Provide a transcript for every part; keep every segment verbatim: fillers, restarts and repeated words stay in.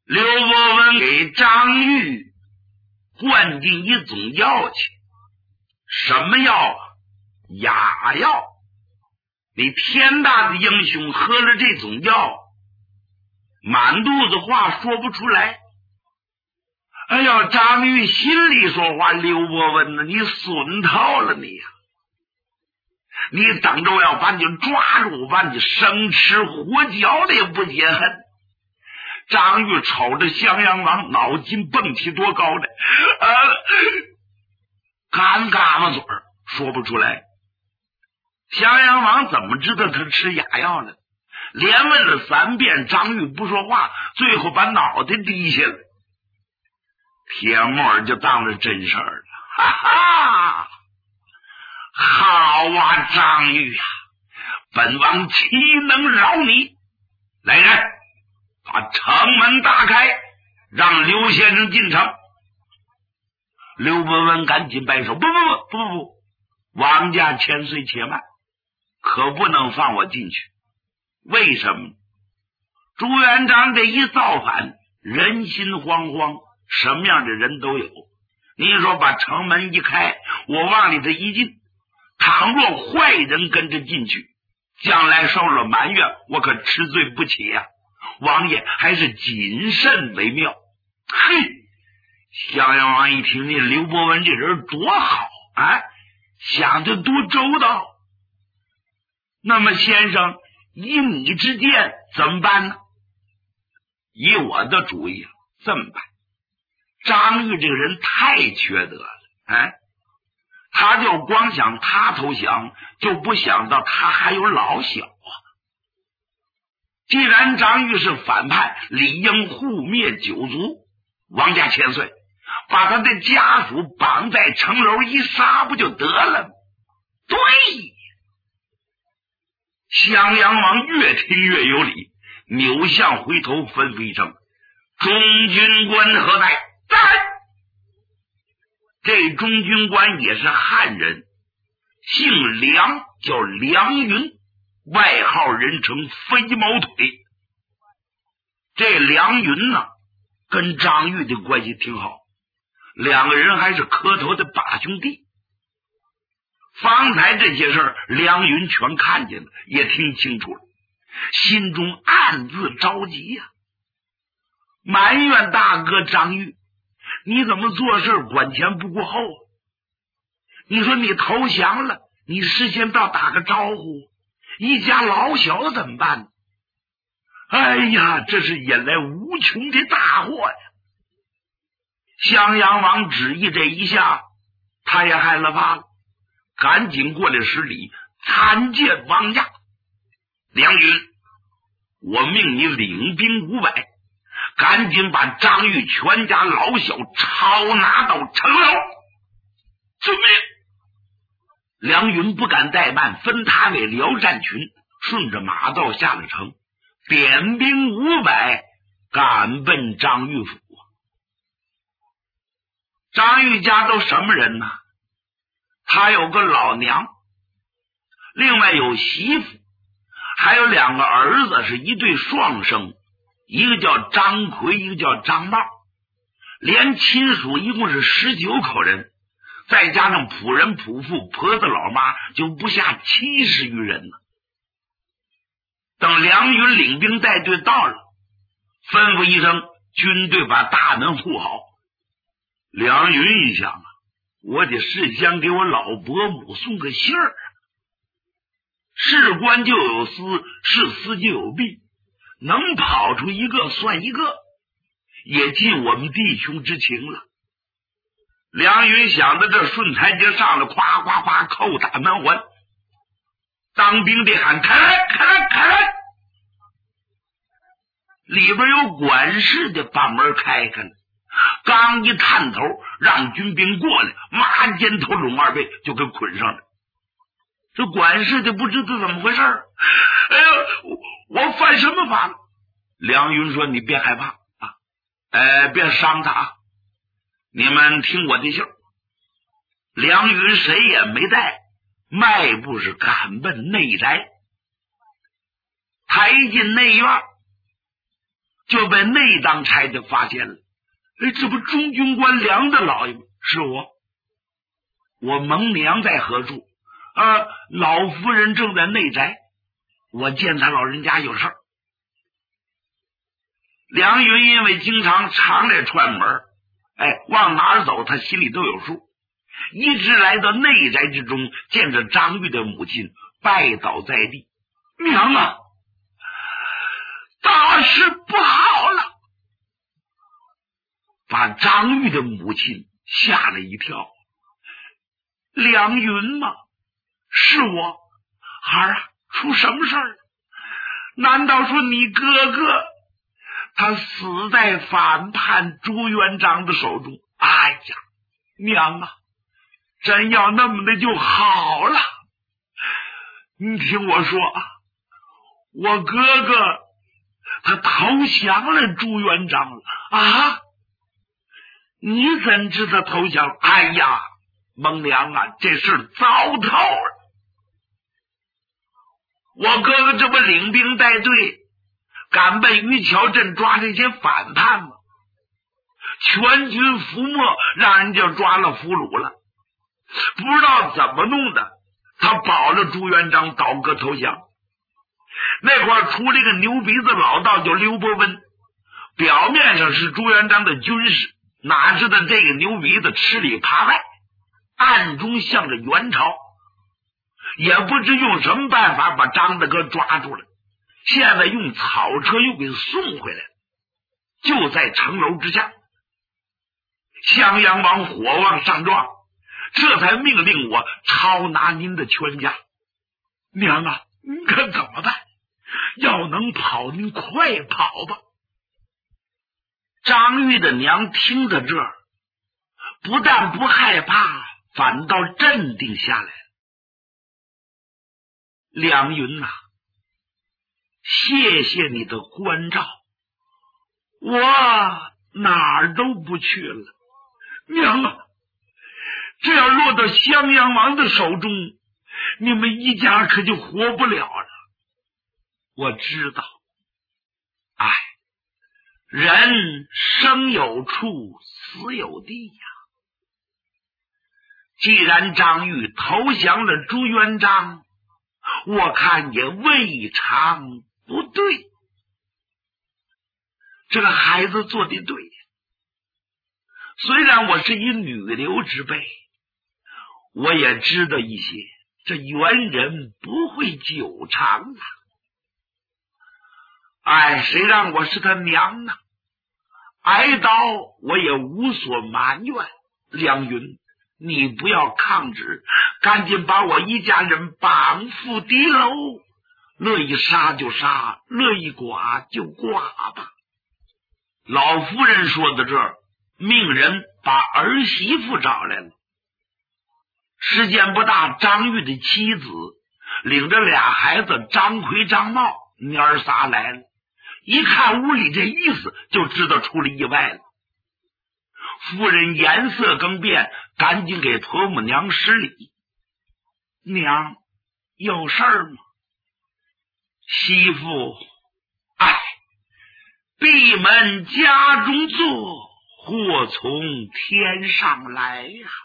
刘伯温给张玉灌进一种药去，什么药啊？哑药。你天大的英雄喝了这种药，满肚子话说不出来。哎呀，张玉心里说话，刘伯温呢，你损套了你呀、啊！你等着我要把你抓住，把你生吃活嚼的也不解恨。张玉瞅着襄阳王，脑筋蹦起多高的，呃，干嘎巴嘴儿说不出来。襄阳王怎么知道他吃哑药呢？连问了三遍，张玉不说话，最后把脑袋低下来。铁木儿就当了真事儿了，哈哈！好啊，张玉啊，本王岂能饶你？来人，把城门打开，让刘先生进城。刘伯温赶紧摆手，不不不不不不，王家千岁且慢，可不能放我进去。为什么？朱元璋这一造反，人心惶惶，什么样的人都有。你说把城门一开，我往里头一进，倘若坏人跟着进去，将来受了埋怨，我可吃罪不起呀、啊！王爷还是谨慎为妙。嘿，襄阳王一听，那刘伯温这人多好啊，想的多周到。那么先生，以你之见怎么办呢？以我的主意啊，这么办。张玉这个人太缺德了，哎，他就光想他投降，就不想到他还有老小啊。既然张玉是反叛，理应护灭九族，王家千岁把他的家属绑在城楼一杀不就得了吗？对，襄阳王越听越有理，扭向回头吩咐一声：中军官何在？在。这中军官也是汉人，姓梁，叫梁云，外号人称飞毛腿。这梁云呢，跟张玉的关系挺好，两个人还是磕头的把兄弟。方才这些事儿，梁云全看见了，也听清楚了，心中暗自着急呀、啊，埋怨大哥张玉，你怎么做事管前不顾后啊？你说你投降了，你事先倒打个招呼，一家老小怎么办呢？哎呀，这是引来无穷的大祸呀！襄阳王旨意这一下，他也害了怕了，赶紧过来施礼，参见王家。梁云，我命你领兵五百，赶紧把张玉全家老小抄拿到城楼。遵命。梁云不敢怠慢，分他为辽战群，顺着马道下了城，点兵五百，赶奔张玉府。张玉家都什么人呢？他有个老娘，另外有媳妇，还有两个儿子，是一对双生，一个叫张奎，一个叫张茂，连亲属一共是十九口人，再加上仆人仆妇婆子老妈，就不下七十余人了。等梁云领兵带队到了，吩咐一声，军队把大门护好。梁云一想啊，我得事先给我老伯母送个信儿，事关就有私，事私就有弊，能跑出一个算一个，也尽我们弟兄之情了。梁云想到这，顺台阶上了，夸夸夸叩打门环。当兵的喊：开来开来开来！里边有管事的把门开开了，刚一探头，让军兵过来，马肩头拢二背就给捆上了。这管事的不知道怎么回事，哎呀，我, 我犯什么法了？梁云说：你别害怕啊，哎，别伤他啊，你们听我的信。梁云谁也没带，迈步是赶奔内宅。他一进内院， 就被内当差的发现了。哎，这不中军官梁大老爷吗？是我。我蒙娘在何处？啊，老夫人正在内宅，我见他老人家有事儿。梁云因为经常常来串门，哎，往哪儿走他心里都有数，一直来到内宅之中，见着张玉的母亲拜倒在地。娘啊，大事不好了！把张玉的母亲吓了一跳。梁云吗？是我。孩儿啊，出什么事儿？难道说你哥哥他死在反叛朱元璋的手中？哎呀，娘啊，真要那么的就好了。你听我说啊，我哥哥他投降了朱元璋了啊！你怎知他投降？哎呀，蒙娘啊，这事糟透了。我哥哥这不领兵带队赶奔于桥镇抓这些反叛吗？全军覆没，让人家抓了俘虏了。不知道怎么弄的，他保了朱元璋倒戈投降。那会儿出了一个牛鼻子老道叫刘伯温，表面上是朱元璋的军士，哪知道这个牛鼻子吃里扒外，暗中向着元朝，也不知用什么办法把张大哥抓住了，现在用草车又给送回来，就在城楼之下。襄阳王火往上撞，这才命令我抄拿您的全家。娘啊，您看怎么办？要能跑，您快跑吧。张玉的娘听到这儿，不但不害怕，反倒镇定下来了。梁云啊，谢谢你的关照，我哪儿都不去了。娘啊，这要落到襄阳王的手中，你们一家可就活不了了。我知道，哎，人生有处，死有地呀。既然张玉投降了朱元璋，我看也未尝不对。这个孩子做的对，虽然我是一女流之辈，我也知道一些，这元人不会久长啊。哎，谁让我是他娘呢？挨刀我也无所埋怨。梁云，你不要抗旨，赶紧把我一家人绑赴敌楼，乐意杀就杀，乐意剐就剐吧。老夫人说到这儿，命人把儿媳妇找来了。时间不大，张玉的妻子领着俩孩子张奎、张茂娘儿仨来了。一看屋里这意思，就知道出了意外了。夫人颜色更变，赶紧给婆母娘施礼。娘，有事儿吗？媳妇，哎，闭门家中坐，祸从天上来呀、啊！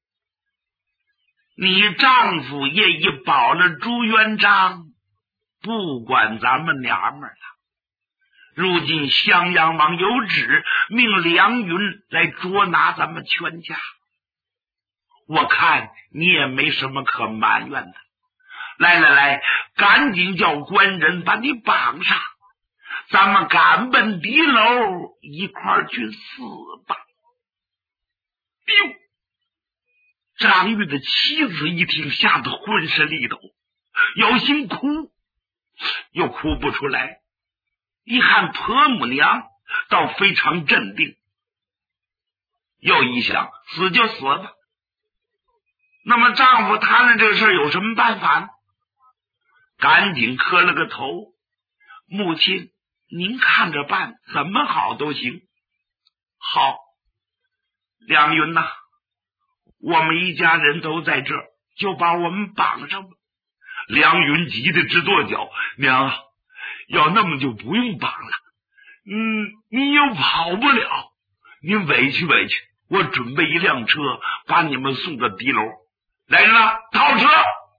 你丈夫也已保了朱元璋，不管咱们娘们了。如今襄阳王有旨，命梁云来捉拿咱们全家。我看你也没什么可埋怨的。来来来，赶紧叫官人把你绑上，咱们赶奔敌楼，一块儿去死吧。哎呦！张玉的妻子一听，吓得浑身力抖，有心哭，又哭不出来。一看婆母娘倒非常镇定，又一想，死就死吧。那么丈夫谈论这个事儿有什么办法呢？赶紧磕了个头，母亲您看着办，怎么好都行。好，梁云呐、啊，我们一家人都在这儿，就把我们绑上吧。梁云急得直跺脚，娘啊，要那么就不用绑了， 嗯，你又跑不了，你委屈委屈，我准备一辆车把你们送到敌楼。来人啊，套车！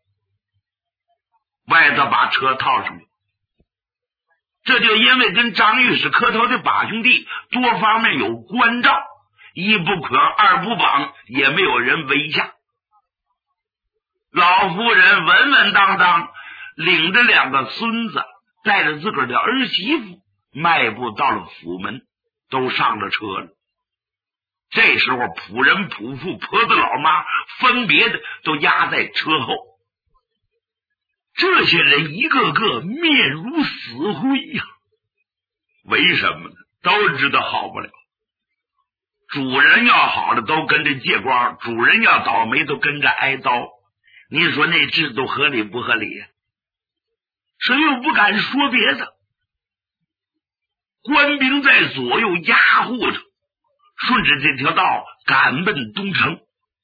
外头把车套上了。这就因为跟张御史磕头的把兄弟多方面有关照，一不捆二不绑，也没有人围下。老夫人稳稳当当领着两个孙子，带着自个儿的儿媳妇，迈步到了府门，都上了车了。这时候仆人仆妇婆子老妈分别的都压在车后，这些人一个个面如死灰呀、啊！为什么呢？都知道好不了。主人要好了都跟着借光，主人要倒霉都跟着挨刀。你说那制度合理不合理呀、啊？谁又不敢说别的？官兵在左右压护着，顺着这条道赶奔东城。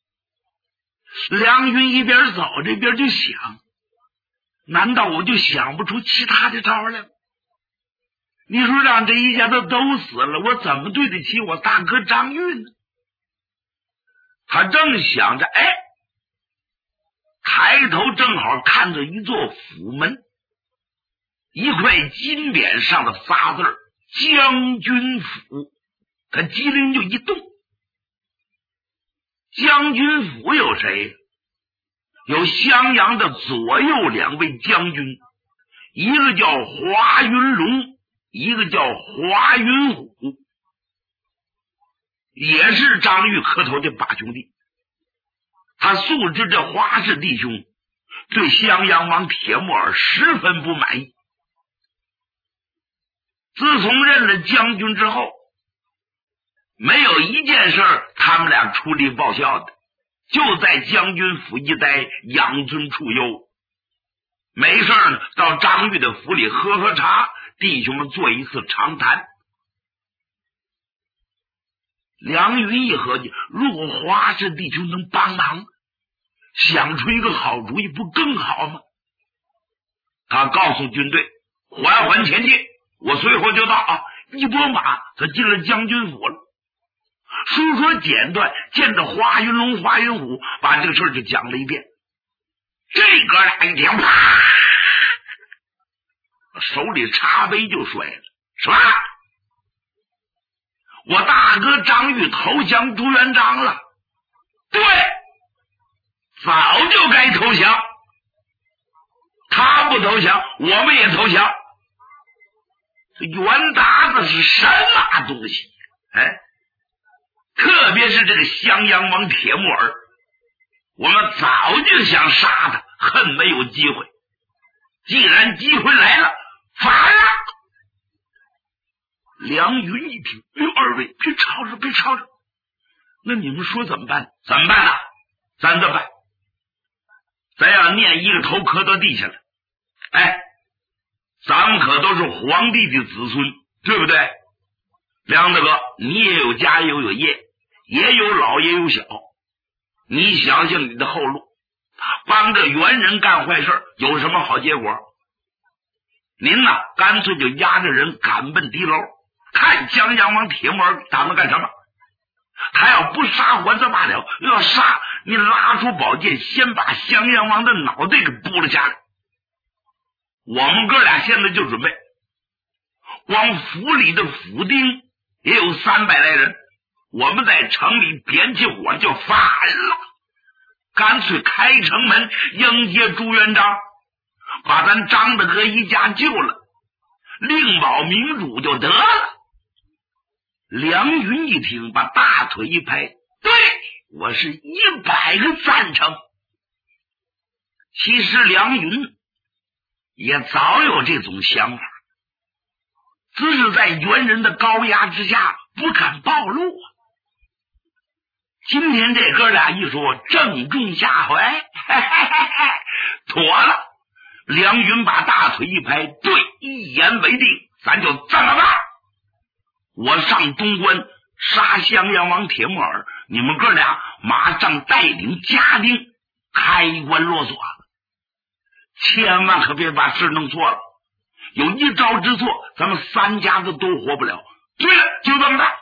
梁云一边走这边就想，难道我就想不出其他的招来吗？你说让这一家子都死了，我怎么对得起我大哥张玉呢？他正想着，哎，抬头正好看着一座府门，一块金匾上的仨字儿将军府，他机灵就一动。将军府有谁？有襄阳的左右两位将军，一个叫华云龙，一个叫华云虎，也是张玉磕头的把兄弟。他素知这华氏弟兄对襄阳王铁木儿十分不满意，自从任了将军之后，没有一件事他们俩出力报效的，就在将军府一待，养尊处优。没事呢，到张玉的府里喝喝茶，弟兄们做一次长谈。梁云一合计，如果华氏弟兄能帮忙，想出一个好主意，不更好吗？他告诉军队缓缓前进，我随后就到啊！一拨马，他进了将军府了。书说简短，见着华云龙、华云虎，把这个事儿就讲了一遍。这哥俩一听，啪，手里茶杯就摔了。什么？我大哥张玉投降朱元璋了？对，早就该投降。他不投降，我们也投降。这袁达子是什么东西？哎，特别是这个襄阳王铁木儿，我们早就想杀他，恨没有机会。既然机会来了，反了！梁云一听，哎呦，二位别吵着，别吵着。那你们说怎么办？怎么办呢？咱这么办？咱要念一个头磕到地下了。哎，咱们可都是皇帝的子孙，对不对？梁大哥，你也有家也有业，也有老也有小，你想想你的后路，帮着元人干坏事有什么好结果？您呢，干脆就押着人赶奔敌楼，看襄阳王铁木儿打算干什么。他要不杀还则罢了，要杀你拉出宝剑，先把襄阳王的脑袋给拨了下来。我们哥俩现在就准备，光府里的府丁也有三百来人，我们在城里点起火就反了，干脆开城门迎接朱元璋，把咱张大哥一家救了，另保民主就得了。梁云一听，把大腿一拍，对，我是一百个赞成。其实梁云也早有这种想法，只是在元人的高压之下不敢暴露啊。今天这哥俩一说，正中下怀，嘿嘿嘿嘿，妥了。梁云把大腿一拍，对，一言为定，咱就这么办。我上东关杀襄阳王铁木儿，你们哥俩马上带领家丁开关落锁，千万可别把事弄错了。 有一招之错，咱们三家子都活不了。对了，就这么办。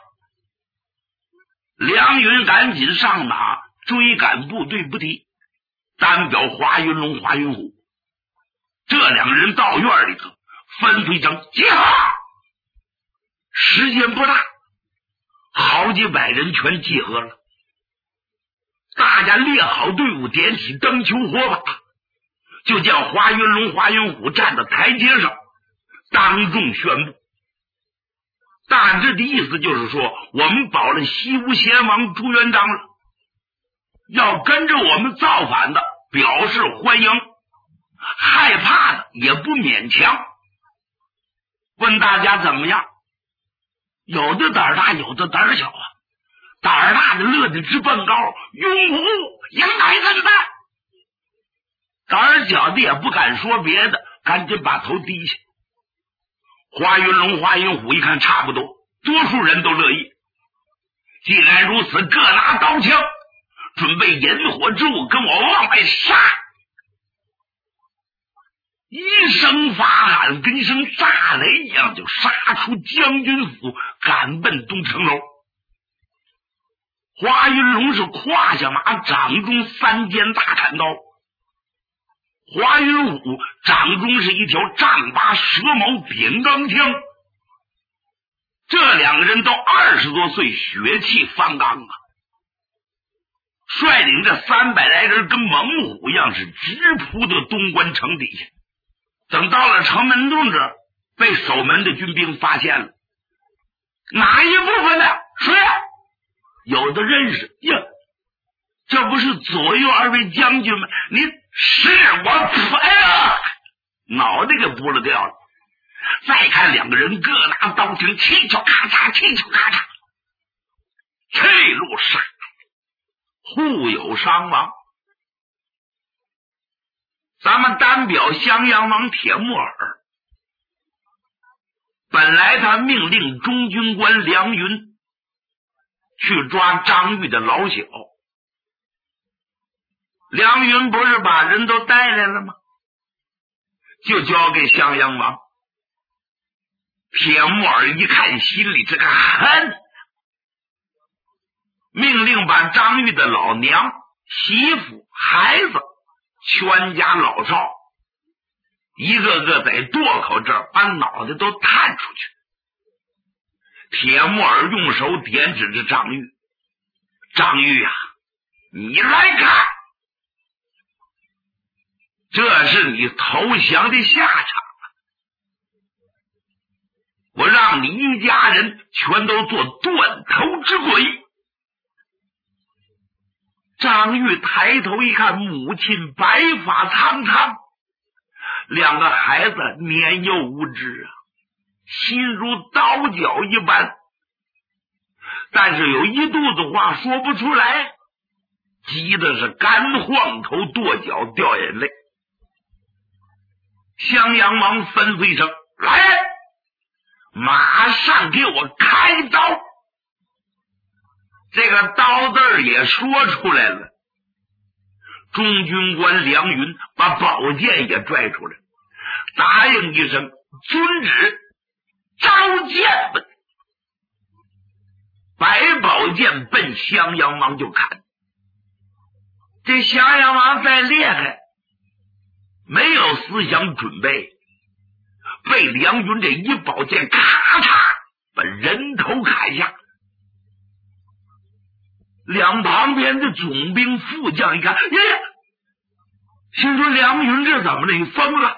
梁云赶紧上马追赶部队不提，单表华云龙、华云虎。这两个人到院里头，吩咐一声集合。时间不大，好几百人全集合了。大家列好队伍，点起灯球火把，就见华云龙、华云虎站在台阶上，当众宣布。大致的意思就是说，我们保了西吴贤王朱元璋了，要跟着我们造反的表示欢迎，害怕的也不勉强。问大家怎么样？有的胆大，有的胆小啊。胆大的乐得直蹦高，拥护应该这么办。胆小的也不敢说别的，赶紧把头低下。华云龙、华云虎一看差不多，多数人都乐意。既然如此，各拿刀枪，准备引火之物，跟我往外杀。一声发喊，跟一声炸雷一样，就杀出将军府，赶奔东城楼。华云龙是胯下马，掌中三尖大砍刀；华云虎掌中是一条丈八蛇矛扁钢枪。这两个人都二十多岁，血气方刚啊！率领着三百来人，跟猛虎一样，是直扑到东关城底下。等到了城门洞这儿，被守门的军兵发现了。哪一部分的？谁？有的认识呀，这不是左右二位将军吗？你是我，哎呀，脑袋给拨了掉了。再看两个人各拿刀枪，气球咔嚓，气球咔嚓，退路杀，互有伤亡。咱们单表襄阳王铁木儿，本来他命令中军官梁云去抓张玉的老小，梁云不是把人都带来了吗？就交给襄阳王。铁木儿一看，心里这个恨，命令把张玉的老娘、媳妇、孩子全家老少一个个在垛口这儿把脑袋都探出去。铁木儿用手点指着张玉，张玉啊，你来看，这是你投降的下场，我让你一家人全都做断头之鬼。张玉抬头一看，母亲白发苍苍，两个孩子年幼无知啊，心如刀绞一般，但是有一肚子话说不出来，急的是干晃头跺脚掉眼泪。襄阳王吩咐一声，来，马上给我开刀。这个刀字儿也说出来了。中军官梁云把宝剑也拽出来，答应一声，遵旨，召剑吧。白宝剑奔襄阳王就砍。这襄阳王再厉害，没有思想准备，被梁云这一宝剑咔嚓把人头砍下。两旁边的总兵副将一看，呀呀，心说梁云这怎么了？你疯了？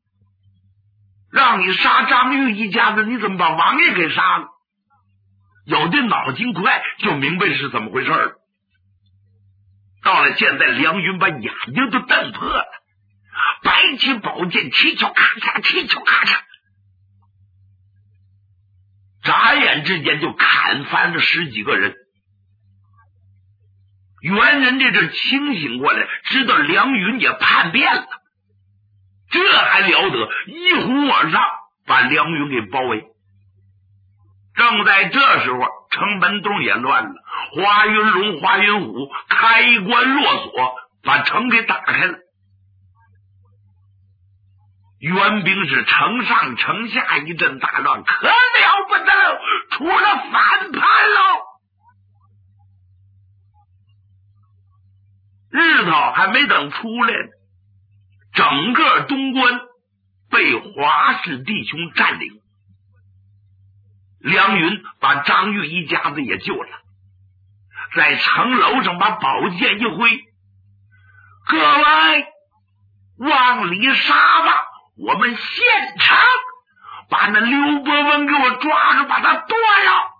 让你杀张玉一家子，你怎么把王爷给杀了？有的脑筋快就明白是怎么回事了。到了现在，梁云把眼睛都瞪破了，摆起宝剑，七巧咔嚓，七巧咔嚓，眨眼之间就砍翻了十几个人。元人这阵清醒过来，知道梁云也叛变了，这还了得，一呼而上把梁云给包围。正在这时候，城门洞也乱了，华云龙、华云虎开关落锁，把城给打开了。 援兵是城上城下一阵大乱，可了不得了，出了反叛喽！日头还没等出来，整个东关被华氏弟兄占领。梁云把张玉一家子也救了，在城楼上把宝剑一挥，各位往里杀吧，我们现场把那刘伯温给我抓着，把他剁了。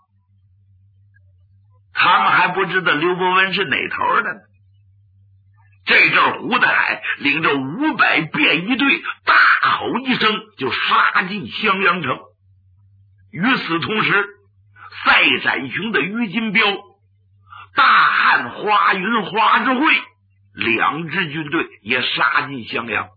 他们还不知道刘伯温是哪头的呢。这阵胡大海领着五百便衣队，大吼一声就杀进襄阳城。与此同时，赛展雄的于金彪、大汉花云花之会两支军队也杀进襄阳。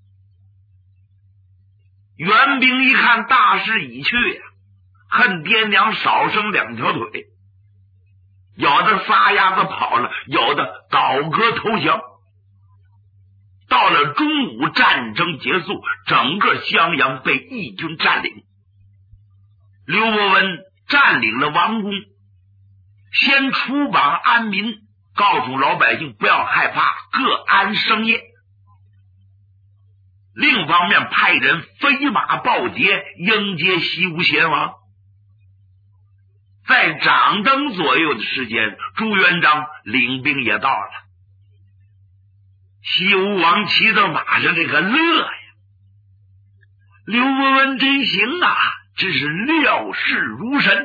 援兵一看大势已去呀、啊，恨爹娘少生两条腿，有的撒丫子跑了，有的倒戈投降。到了中午，战争结束，整个襄阳被义军占领。刘伯温占领了王宫，先出榜安民，告诉老百姓不要害怕，各安生业。另一方面派人飞马报捷，迎接西吴贤王。在掌灯左右的时间，朱元璋领兵也到了。西吴王骑到马上，这个乐呀！刘伯温真行啊，真是料事如神。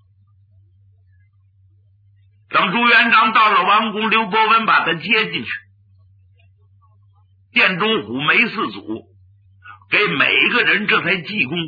等朱元璋到了王宫，刘伯温把他接进去。殿中虎梅四祖给每个人这才记功。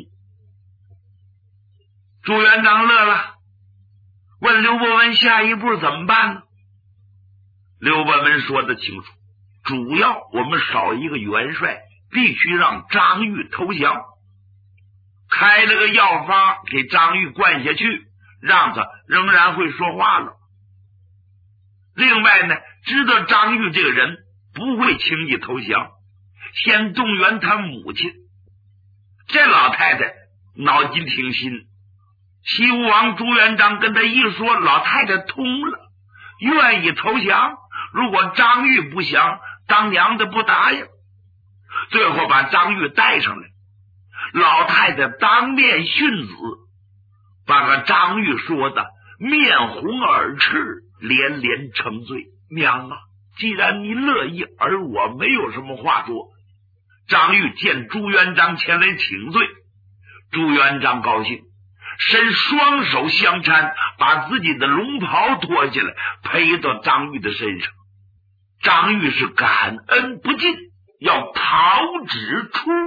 朱元璋乐了，问刘伯温下一步怎么办呢？刘伯温说得清楚，主要我们少一个元帅，必须让张玉投降。开了个药方给张玉灌下去，让他仍然会说话了。另外呢，知道张玉这个人不会轻易投降，先动员他母亲。这老太太脑筋挺新，西吴王朱元璋跟他一说，老太太通了，愿意投降。如果张玉不降，当娘的不答应。最后把张玉带上来，老太太当面训子，把个张玉说的面红耳赤，连连称罪。娘啊，既然你乐意，而我没有什么话说。张玉见朱元璋前来请罪，朱元璋高兴，伸双手相搀，把自己的龙袍脱下来披到张玉的身上。张玉是感恩不尽，要讨旨出